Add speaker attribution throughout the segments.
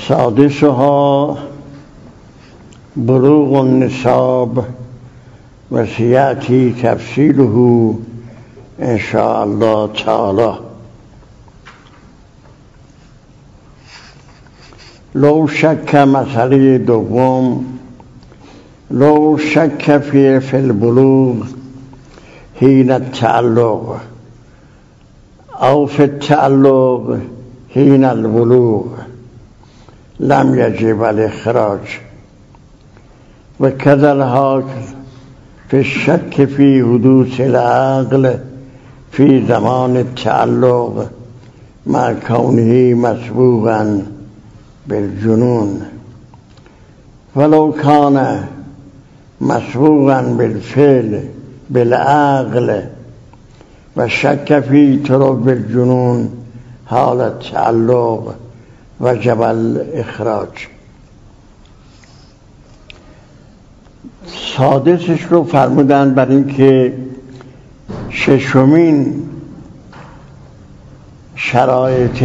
Speaker 1: سادسها بلوغ النصاب و سیأتی تفصیله ان شاء الله تعالی. لو شک مسئله دوم، لو شک فی البلوغ حین التعلق او فی التعلق حین البلوغ لم یجب الاخراج و کذا الحاکم فی الشک فی حدوث العقل فی زمان التعلق مع کونه مسبوقا بالجنون ولو کان مسبوقا بالفعل بالعقل و شک فی طرق بالجنون حال التعلق وجب الاخراج. سادسش رو فرمودن بر این که ششمین شرایط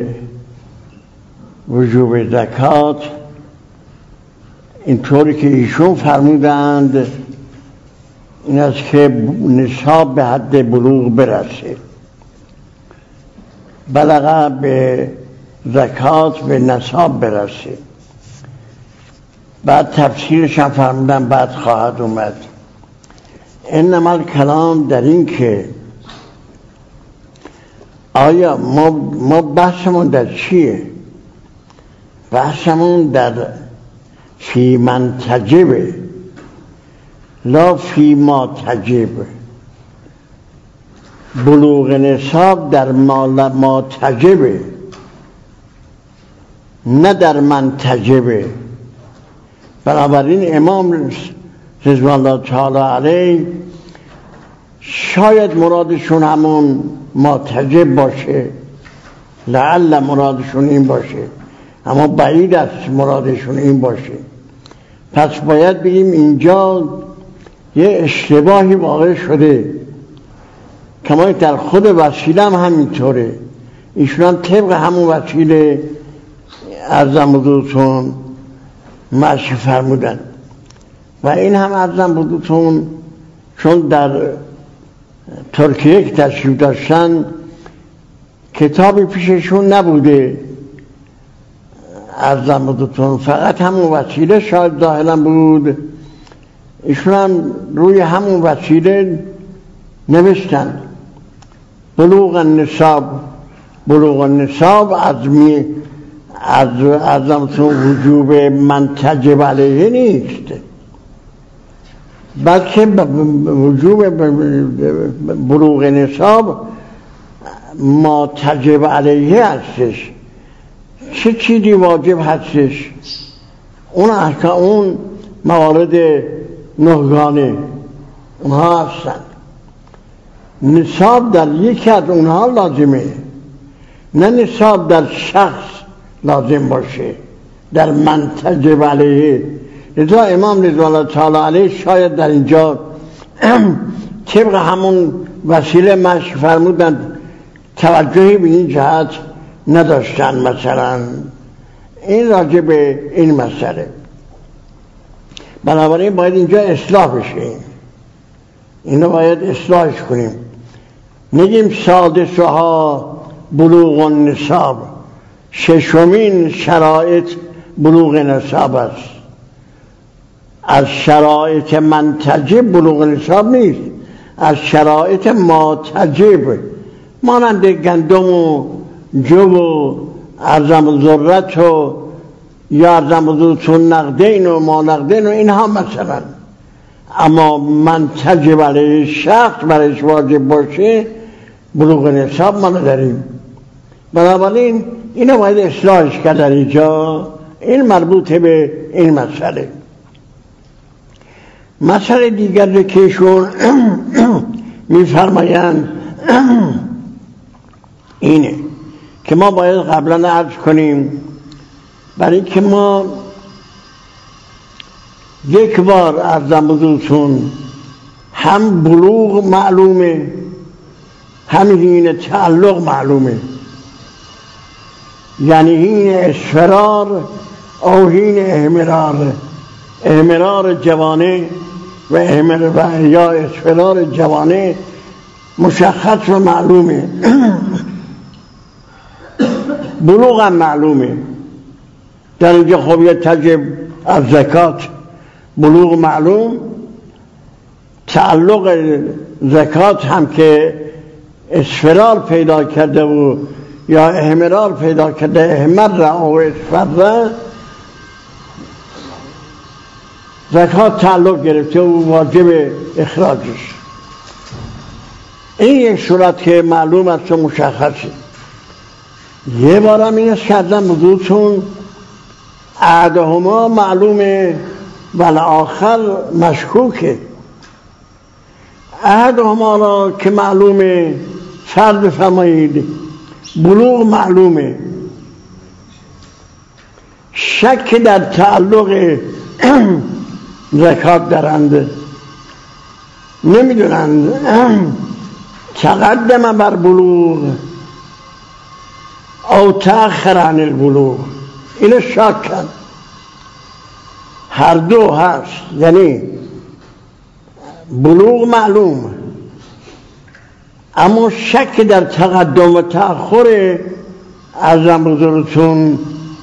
Speaker 1: وجوب زکات اینطوری که ایشون فرمودند این است که نصاب به حد بلوغ برسه، بلغ به زکات به نصاب برسه. بعد تفسیرش هم فرمودن بعد خواهد اومد. انما کلام در این که آیا ما بحثمون در چیه؟ بحثمون در فی من تجبه لا فی ما تجب. بلوغ نصاب در ما تجبه نه در من تجبه. بنابراین امام رضوان الله تعالی علیه شاید مرادشون همون ماتجب باشه، لعل مرادشون این باشه، اما بعید است مرادشون این باشه. پس باید بگیم اینجا یه اشتباهی واقع شده، کما در خود وسیله هم همینطوره. ایشون هم طبق همون وسیله عرضم حضورتون مشی فرمودن و این هم عرضم حضورتون چون در ترکیه که تشریف داشتن کتابی پیششون نبوده عرضم حضورتون، فقط همون وسیله شاید ظاهرا بود. ایشون هم روی همون وسیله نوشتن بلوغ النصاب. بلوغ النصاب از وجوب من تجب علیه نیست، بلکه وجوب بلوغ نصاب ما تجب علیه هستش. چه چیزی واجب هستش؟ اون موارد نهگانه اونها هستن. نصاب در یکی از اونها لازمه، نه نصاب در شخص لازم باشه در من تجب علیه. لذا امام رضوان الله تعالی علیه شاید در اینجا طبق همون وسیله مشی فرمودن، توجهی به این جهت نداشتن. مثلا این راجع به این مسئله، بنابراین باید اینجا اصلاح بشه، اینو باید اصلاحش کنیم. نگیم سادسها بلوغ النصاب، ششمین شرایط بلوغ نصاب است. از شرایط منتجب بلوغ نصاب نیست، از شرایط ماتجب مانند گندم و جو و ارزم ذرت و یا ارزم حضورتون نقدین و ما نقدین و اینها مثلا. اما منتجب علیه شخص برایش واجب باشه بلوغ نصاب ما نداریم. بنابراین اینو باید اصلاحش کرد در اینجا. این مربوط به این مسئله. مسئله دیگر که ایشون میفرمایند اینه که ما باید قبلا عرض کنیم، برای که ما یک بار عرضم حضورتون هم بلوغ معلومه هم حین تعلق معلومه. یعنی حین اصفرار او حین احمرار جوانه و یا اصفرار جوانه مشخص و معلومه. بلوغ هم معلومه. در اینجا خب یه تجب از زکات بلوغ معلوم، تعلق زکات هم که اصفرار پیدا کرده و یا احمرار پیدا کرده، احمر او اصفر، زکات تعلق گرفته و واجب اخراجش. این یک صورت که معلوم است و مشخصه. یه بار هم این است کردن بزرگتون احدهما معلومه ولی آخر مشکوکه. احدهما را که معلومه فرض بفرمایید بلوغ معلومه، شک در تعلق زکات دارند، نمیدونند تقدم بر بلوغ او تأخر عن البلوغ، اینو شک کن. هر دو هست، یعنی بلوغ معلوم اما شک در تقدم و تأخر ارزم بزرگتون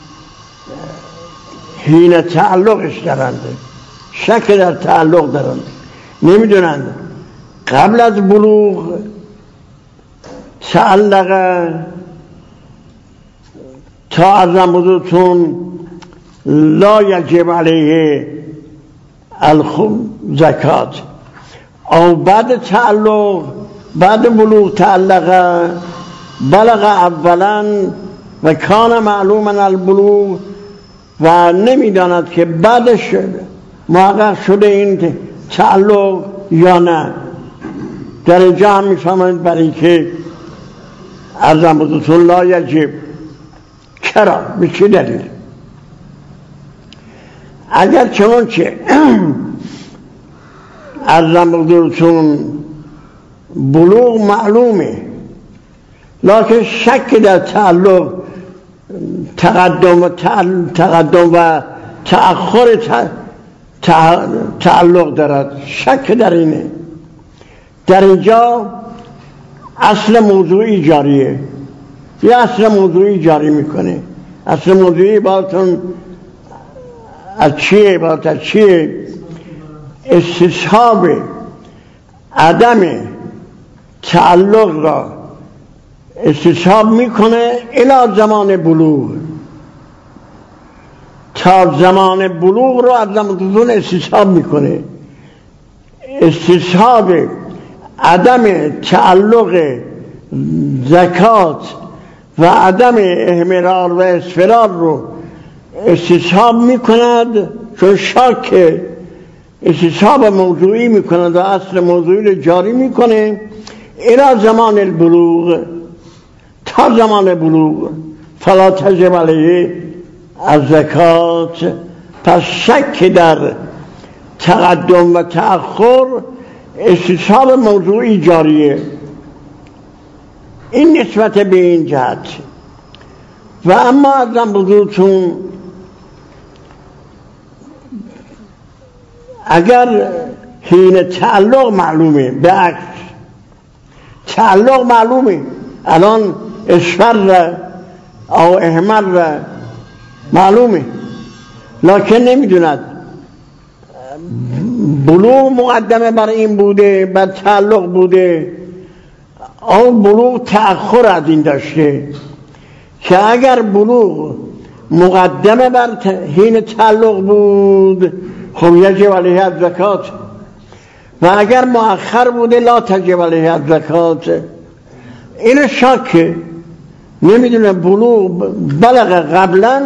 Speaker 1: حین تعلقش دارند، شک در تعلق دارند، نمیدونند قبل از بلوغ تعلق تا ارزم بزرگتون لا یجب علیه زکات، او بعد تعلق بعد بلوغ تعلق بلغ اولا و کان معلوما البلوغ و نمیداند که بعدش محقق شده این تعلق یا نه. در اینجا هم میفهمند برای که ارزم بزرگتون لا یجب. چرا؟ به چه دلیل؟ اگر چنانچه ارزم بزرگتون بلوغ معلومه لکن شک در تعلق تقدم و تأخر تعلق دارد، شک در اینه، در اینجا اصل موضوعی جاریه، یه اصل موضوعی جاری میکنه. اصل موضوعی باتون از چیه؟ استصحاب عدم تعلق را استصحاب میکنه الی زمان بلوغ، تا زمان بلوغ رو از زمان استصحاب میکنه. استصحاب عدم تعلق زکات و عدم احمرار و اصفرار رو استصحاب میکند، چون شاک استصحاب موضوعی میکند و اصل موضوعی رو جاری میکنه الى زمان البلوغ، تا زمان بلوغ فلا تجب علیه از زکات. پس شک در تقدم و تأخر استصحاب موضوعی جاریه. این نسبت به این جهت. و اما ازم بزرگتون اگر حین تعلق معلومه، به عکس تعلق معلومه، الان اصفر او احمر معلومه لکن نمیدوند بلوغ مقدمه بر این بوده، بر تعلق بوده، او بلوغ تأخر از این داشته، که اگر بلوغ مقدمه بر حین تعلق بود خب یجب علیه الزکات، و اگر مؤخر بوده لا تجب علیه الزکات. این شک نمیدونه بلوغ بلغ قبلا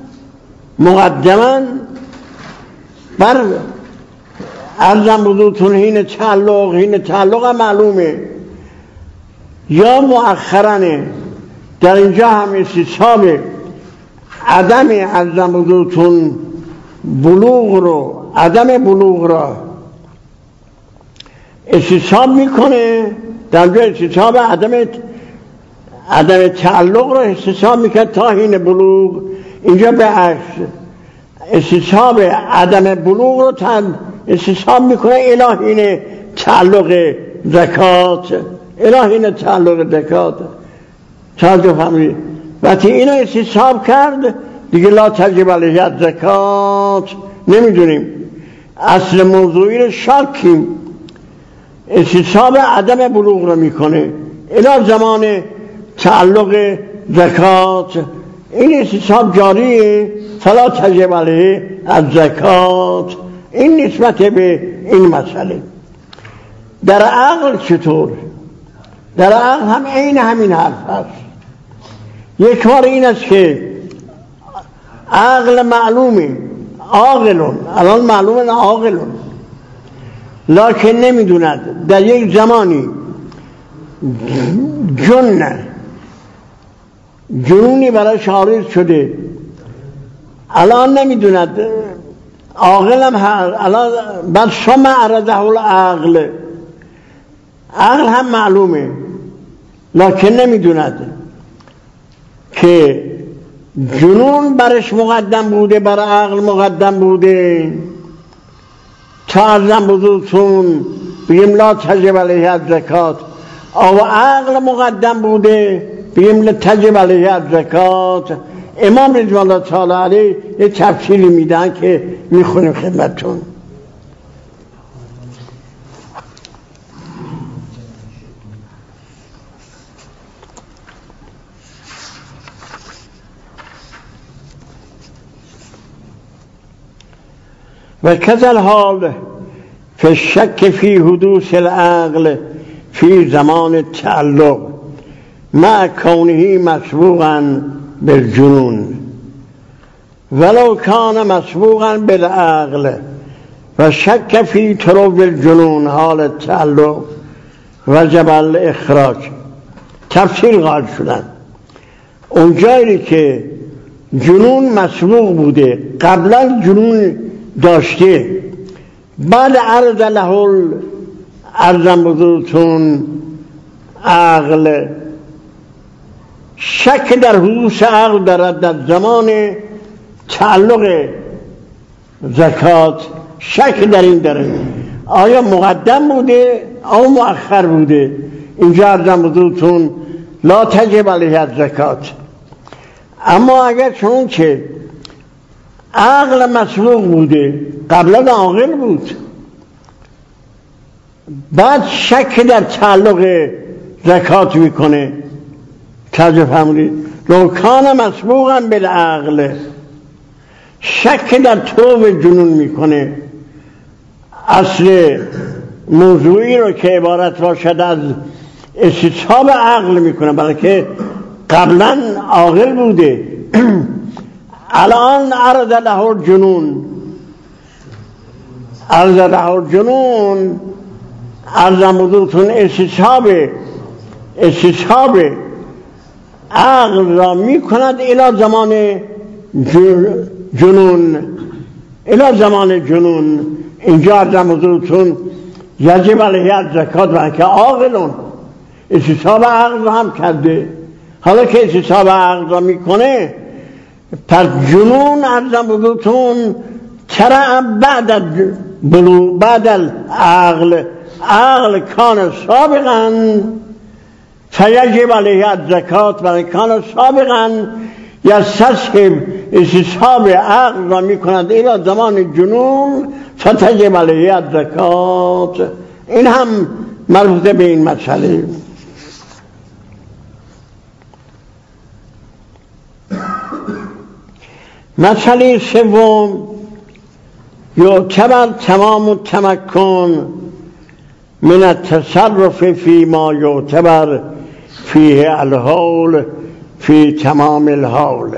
Speaker 1: مقدما بر ارزم بزرگتون حین تعلق هم معلومه یا مؤخرانه. در اینجا هم استصحاب عدم ارزم بزرگتون عدم بلوغ را استصحاب میکنه، در اینجا استصحاب عدم تعلق رو استصحاب میکرد تا حین بلوغ. اینجا به عکس استصحاب عدم بلوغ رو استصحاب میکنه الی حین تعلق زکات، الی حین تعلق زکات. توجه فرمایید. وقتی اینو استصحاب کرد دیگه لا تجب علیه زکات نمیدونیم، اصل موضوعی رو شاکیم. استصحاب عدم بلوغ رو میکنه الی زمان تعلق زکات. این استصحاب جاریه، فلا تجب علیه الزکات. این نسبت به این مسئله. در عقل چطور؟ در عقل هم عین همین حرف هست. یک بار این است که عقل معلومه، عاقلون، الان معلومه عاقلون، لکن نمیدوند در یک زمانی جنونی برایش عارض شده، الان نمیدوند، عاقلم هست. الان بعد شما عرضه العقل، عقل هم معلومه لکن نمیدوند که جنون برش مقدم بوده، بر عقل مقدم بوده. تا ارزم بزرگتون بگیم لا تجب علیه الزکات، او عقل مقدم بوده بگیم لا تجب علیه الزکات. امام رضوان الله تعالی علیه یه تفصیلی میدن که میخونیم خدمتتون. و کذل حال فی الشک فی حدوث العقل فی زمان تعلق مع کونه مسبوقا بالجنون ولو کان مسبوقا بالعقل و شک فی طلوع الجنون حال تعلق وجب الاخراج. تفصیل قائل شدن اونجایی که جنون مسبوق بوده، قبلا جنون داشته، بعد عرض له ارزم بزرگتون عقل، شک در حدوث عقل دارد در زمان تعلق زکات، شک در این داره آیا مقدم بوده او مؤخر بوده. اینجا ارزم بزرگتون لا تجب علیه الزکات. اما اگر چون که عقل مسبوق بوده، قبلا عاقل بود، بعد شک در تعلق زکات میکنه. توجه فرمودید. لو کان مسبوقا بالعقل، شک در طلوع جنون میکنه. اصل موضوعی رو که عبارت باشد از استصحاب عقل میکنه، بلکه قبلا عاقل بوده الان عرض له الجنون، عرض له الجنون ارزم بزرگتون استصحاب عقل را میکند الی زمان جنون، الی زمان جنون. اینجا ارزم بزرگتون یجب علیه الزکات، بلکه عاقلون استصحاب عقل را هم کرده. حالا که استصحاب عقل را میکنه، پس جنون ارزم بزرگتون چرا بعد العقل، عقل کان سابقا فیجب علیه الزکات، بلکه کان سابقا یستصحب استصحاب عقل را میکند الى زمان جنون فتجب علیه الزکات. این هم مربوط به این مسئله. مسئله سوم، یعتبر تمام التمکن من التصرف فی ما یعتبر فیه الحول فی تمام الحول.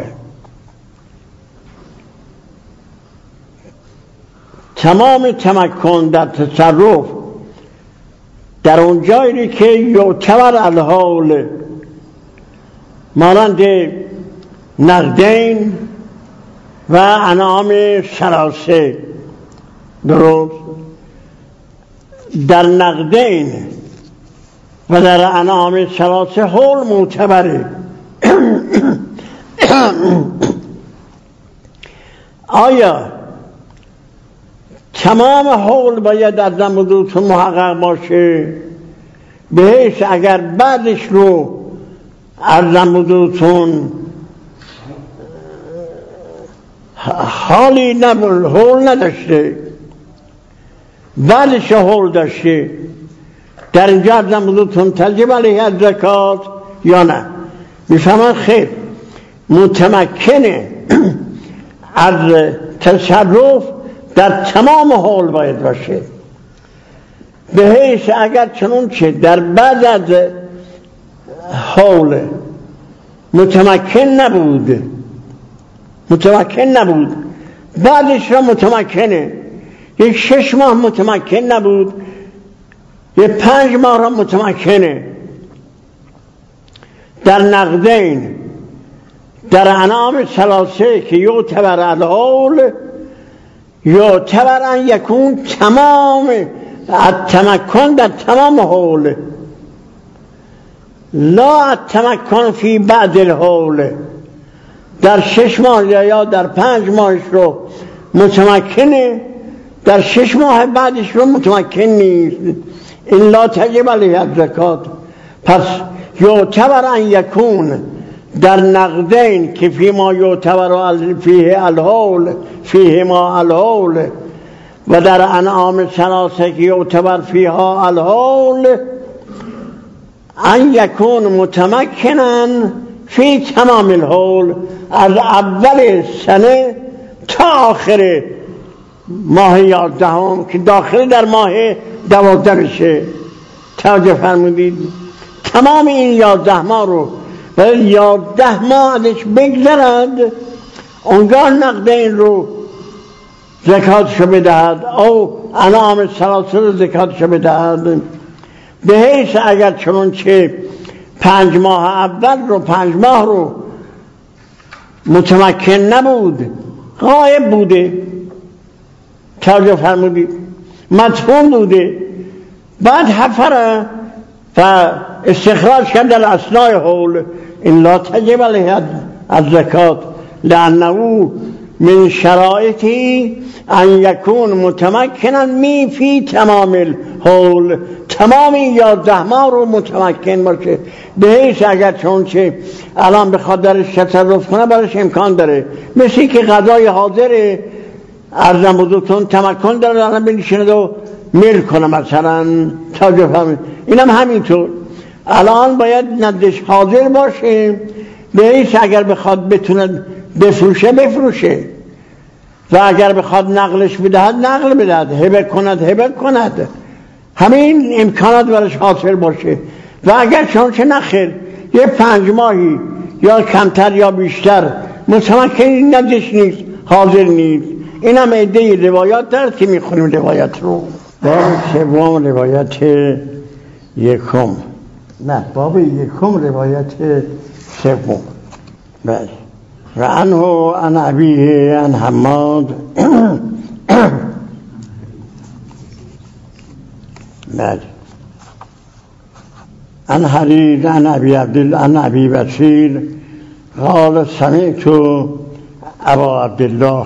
Speaker 1: تمام تمکن در تصرف در اون جایی که یعتبر الحول، مانند نقدین و انعام شراسه. درست در نقدین و در انعام ثلاثه حول معتبره. آیا تمام حول باید از حدودتون محقق باشه به حیث اگر بعدش رو از حدودتون حالی نبود، حول نداشته، بعدش حول داشته، در اینجا از حدودتون تجب علیه از زکات یا نه؟ میفهمن خیر متمکنه از تصرف در تمام حول باید باشه، به حیث اگر چنون چه در بعد از حول متمکن نبود بعدش را متمکنه، یک 6 ماه متمکن نبود، یک 5 ماه را متمکنه، در نقدین در انعام ثلاثه که یعتبر الحول یعتبر ان یکون تمام التمکن در تمام حول، لا التمکن فی بعد الحول، در 6 ماه یا در 5 ماهش رو متمکنه، در 6 ماه بعدش رو متمکن نیست. این لا تجب علیه الزکات. پس یعتبر ان یکون در نقدین که فی ما یعتبر فیه الحول فیه ما الحول و در انعام ثلاثه که یعتبر فیها الحول ان یکون متمکنن فی تمام الحول، از اول سنه تا آخر ماه 11 که داخل در ماه 12 بشه. توجه فرمودید؟ تمام این 11 ماه رو ولی 11 ماه ازش بگذرد اونگاه نقد این رو زکاتشو بدهد او انعام ثلاثه رو زکاتشو بدهد، به حیث اگر چنون چه 5 ماه اول رو 5 ماه رو متمکن نبود، غایب بوده، توجه فرمودید، مدفون بوده، بعد حفره و استخراج کرد در اثناء حول، این لا تجب علیه الزکات لانه من شرایطی ان یکون متمکنا می فی تمام الحول، تمام 11 ماه رو متمکن باشه، به حیث اگر چون چه الان بخواد درش تصرف کنه برش امکان داره، مثل که غذای حاضر ارزم بزرگتون تمکن داره الان بنشیند و میل کنه مثلا. توجه فرمایید، اینم همینطور الان باید ندش حاضر باشه، به حیث اگر بخواد بتونه بفروشه و اگر بخواد نقلش بدهد نقل بدهد، هبه کند، همین امکانات برش حاصل باشه. و اگر چون نخیر یه 5 ماهی یا کمتر یا بیشتر متمکنی ندش نیست، حاضر نیست. این هم عده روایات دارد که میخونیم روایت رو. باب سوم روایت یکم، نه باب یکم روایت سوم. بله. و عنه عن ابیه عن حماد بله عن حريز عن ابي بشير قال سمعت ابا عبد الله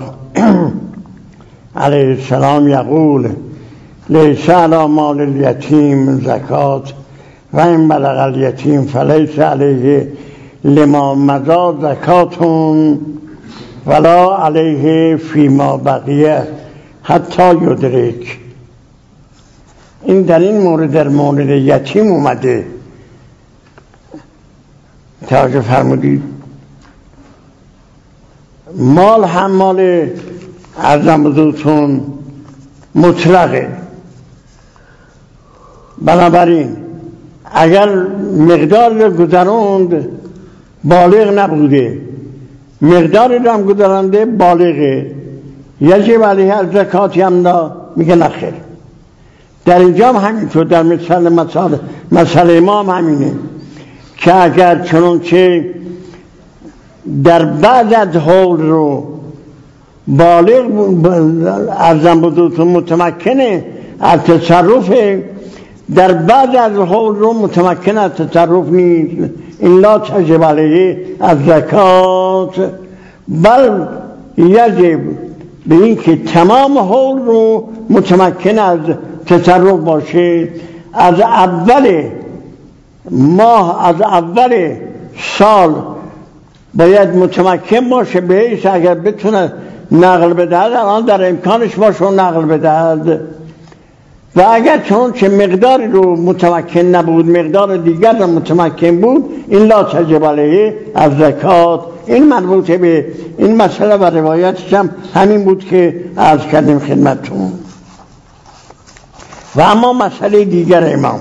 Speaker 1: عليه السلام يقول ليس على مال اليتيم زكاة وإن بلغ اليتيم فليس عليه لما مضى زكاة ولا عليه فيما بقي حتى يدرك. این در این مورد در مورد یتیم اومده، توجه فرمودید. مال هم مال عرضم بزرگتون مطلقه، بنابراین اگر مقدار رو گذراند بالغ نبوده، مقدار رو هم گذرانده بالغه، یجب علیه الزکات هم میگه نخیر. در اینجا هم همینطور، در مسئله ما هم همینه که اگر چنانچه در بعد از حول رو بالغ ارزم بزرگتون متمکنه از تصرف، در بعض از حول رو متمکن از تصرف نیست، این لا تجب علیه از زکات، بل یجب به این که تمام حول رو متمکن از تصرف باشه. از اول ماه، از اول سال باید متمکن باشه، به حیث اگر بتونه نقل بدهد الان در امکانش باشه و نقل بدهد، و اگر چون چه مقداری رو متمکن نبود مقدار دیگر رو متمکن بود، این لا تجب علیه از زکات. این مربوطه به این مسئله و روایتش هم همین بود که عرض کردیم خدمتتون. و اما مسئله دیگر امام،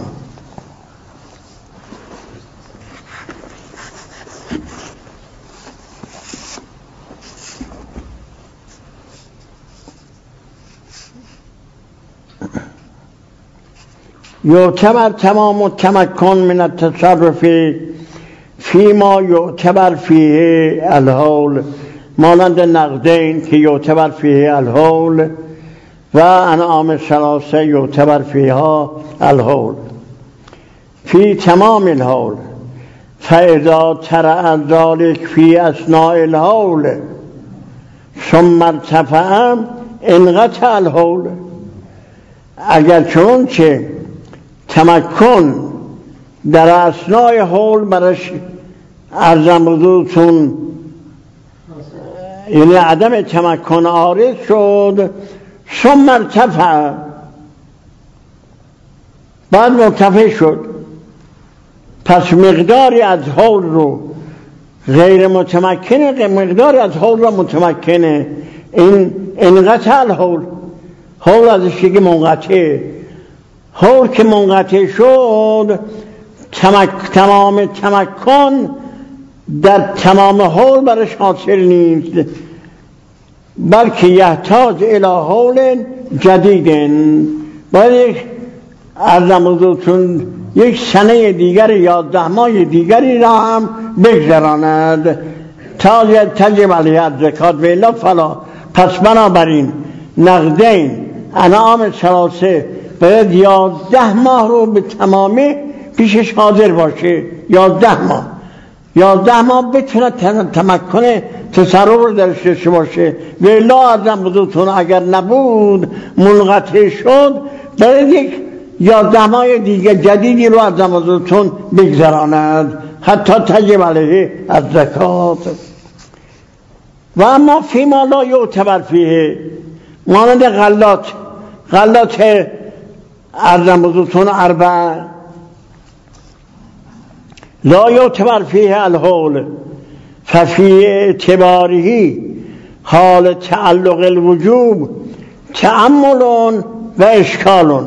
Speaker 1: یعتبر تمام التمکن من التصرف فیما یعتبر فیه الحول، مانند نقدین که یعتبر فیه الحول و انعام ثلاثه یعتبر فیها الحول فی تمام الحول، فاذا ترى ذلك فی اثناء الحول ثم ارتفع انقطع الحول. اگر چنانچه تمکن در اثناء حول برش ارزم حضورتون، یعنی عدم تمکن عارض شد، ثم ارتفع، بعد مرتفع شد، پس مقداری از حول رو غیر متمکنه، مقداری از حول رو متمکنه، این انقطع الحول، حول ازش که منقطعه، حول که منقطع شد تمام تمکن در تمام حول برش حاصل نیست، بلکه یحتاج الی حول جدید، باید ارزم حضورتون یک سنه دیگر 11 ماه دیگری را هم بگذراند تا تجب علیه الزکات و الا فلا. پس بنابراین نقدین انعام ثلاثه باید 11 ماه رو به تمامی پیشش حاضر باشه، 11 ماه بتونه تمکن تصرف رو درش داشته باشه، و الا ارزم حضورتون اگر نبود منقطع شد باید یک 11 ماه دیگه جدیدی رو ارزم حضورتون بگذراند حتی تجب علیه از زکات. و اما فیما لا یعتبر فیه، مانند غلات ارزم حضورتون اربع لا یعتبر فیه الحول ففی اعتباره حال تعلق الوجوب تأمل و اشکال.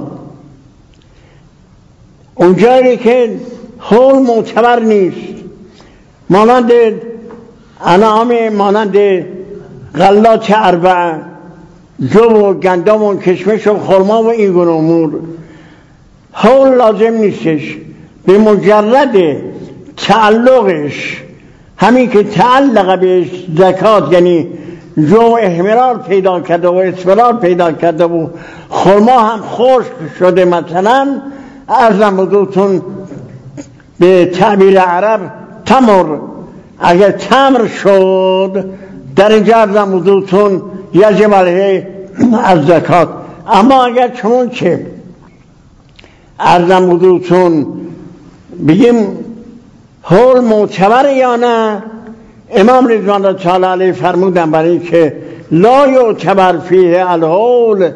Speaker 1: اونجایی که حول معتبر نیست، مانند انعام، مانند غلات اربع، جو و گندم و کشمش و خرما و این گونه امور، حول لازم نیستش، به مجرد تعلقش، همین که تعلق به زکات یعنی جو احمرار پیدا کرده و اصفرار پیدا کرده و خرما هم خشک شده، مثلا ارزم حضورتون به تعبیر عرب تمر، اگر تمر شد در اینجا ارزم حضورتون یجب علیه از زکات. اما اگر چون که ارزم حضورتون بگیم حول معتبر یا نه، امام رضوان الله تعالی علیه فرمودن برای که لا یعتبر فیه الحول،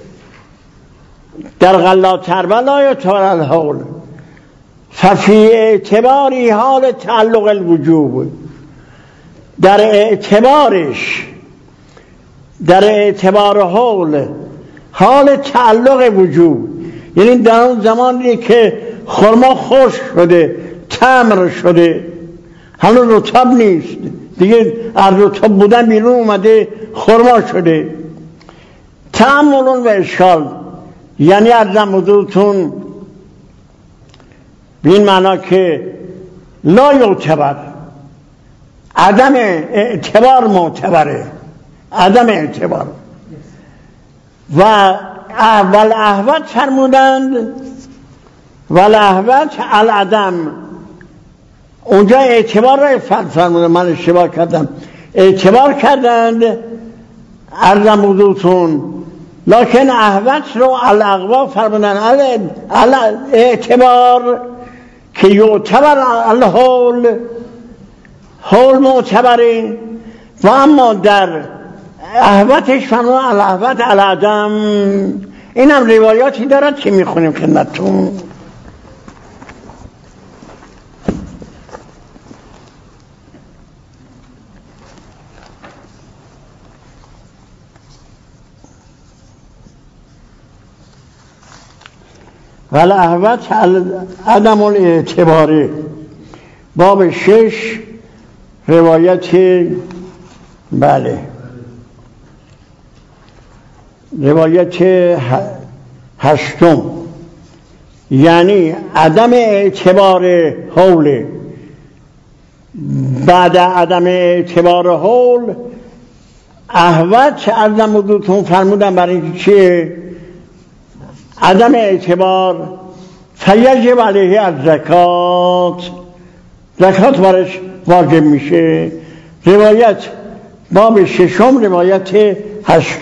Speaker 1: در غلات اربع لا یعتبر الحول ففی اعتباری حال تعلق الوجوب، در اعتبارش، در اعتبار حول حال تعلق وجوب، یعنی در اون زمانی که خرما خشک شده، تمر شده، هنوز رطب نیست دیگه، از رطب بودن بیرون اومده خرما شده، تأمل و اشکال، یعنی ارزم حضورتون به این معنا که لا یعتبر، عدم اعتبار معتبره، عدم اعتبار. و اول احوت فرمودند والاهوت العدم، اونجا اعتبار را فرمودن، من اشتباه کردم، اعتبار کردند عرضم حضورتون، لکن اهوت رو الاغوا فرمودن اعتبار که یعتبر الحول، حول معتبره، و اما در اهوتش فرمودن الاهوت العدم. این هم روایاتی دارد که میخونیم خدمتتون. والاهوت عدم الاعتباره، باب 6 روایت روایت 8، یعنی عدم اعتبار حول. بعد عدم اعتبار حول اهوت عرضم حضورتون فرمودن برای اینکه چیه؟ عدم اعتبار فیجب علیه از زکات برش واجب میشه. روایت باب 6 روایت 8.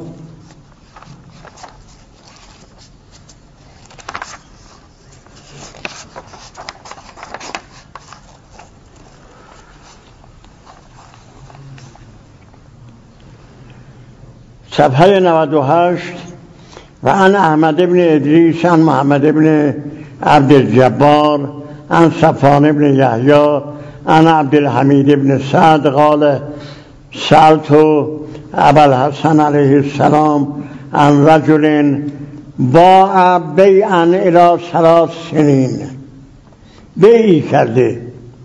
Speaker 1: صفحه 98. و عن احمد ابن ادریس عن محمد ابن عبد الجبار عن صفوان ابن یحیی عن عبد الحمید ابن سعد قال سألت ابا الحسن علیه السلام عن رجل باع بیعا الی 3 سنین، بیعی کرده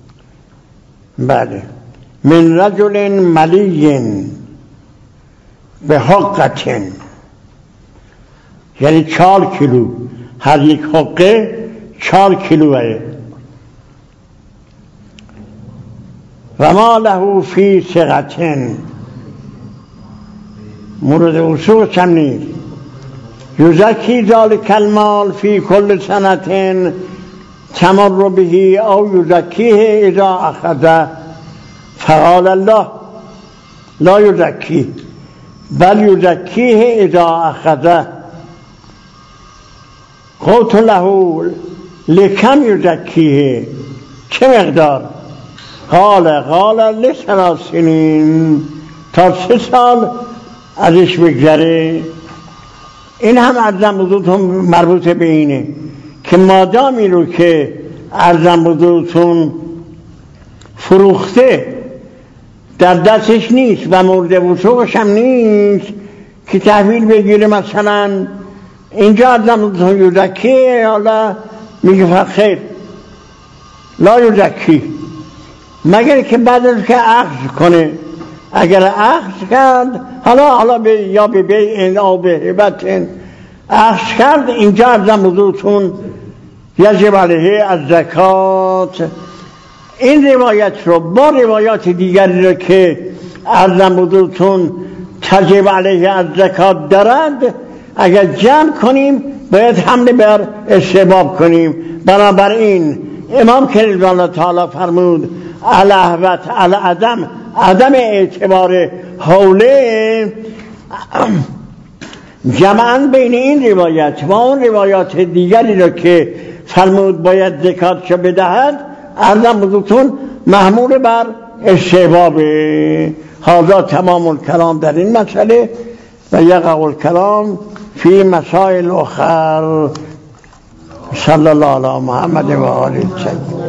Speaker 1: بله من رجل ملی به حقتن، یعنی 4 کیلو، هر یک حقه 4 کیلوه. و ما له فی ثقتن، مورد وثوق هم نیست. یزکی ذلک المال فی کل سنة تمر به او یزکیه اذا اخذ، فقال الله لا یزکی بل یزکیه اذا اخذ. قلت له لکم یزکیه، چه مقدار؟ قال ل3 سنین، تا 3 سال ازش بگذره. این هم عرضم حضورتون مربوط به اینه که مادامی رو که عرضم حضورتون فروخته در دستش نیست و مورد وثوقش هم نیست که تحویل بگیره. مثلا اینجا عرضم حضورتون یزکی، حالا میگه خیر لا یزکی، مگر که بعد از که اخذ کنه. اگر اخذ کرد حالا یا به بیع او به هبت اخذ کرد، اینجا عرضم حضورتون یجب علیه از زکات. این روایت رو با روایات دیگری رو که عرضم حضورتون تجب علیه از زکات دارد اگر جمع کنیم باید حمله بر استحباب کنیم. بنابراین امام کریم الله تعالی فرمود الاهوت العدم، عدم اعتبار حوله، جمعاً بین این روایت و اون روایات دیگری رو که فرمود باید زکاتشو بدهد، عرضم حضورتون محمول بر استحبابه. هذا تمام الکلام در این مسئله و یقع الکلام فی مسائل اخر. صلی الله علی محمد و آله الطاهرین.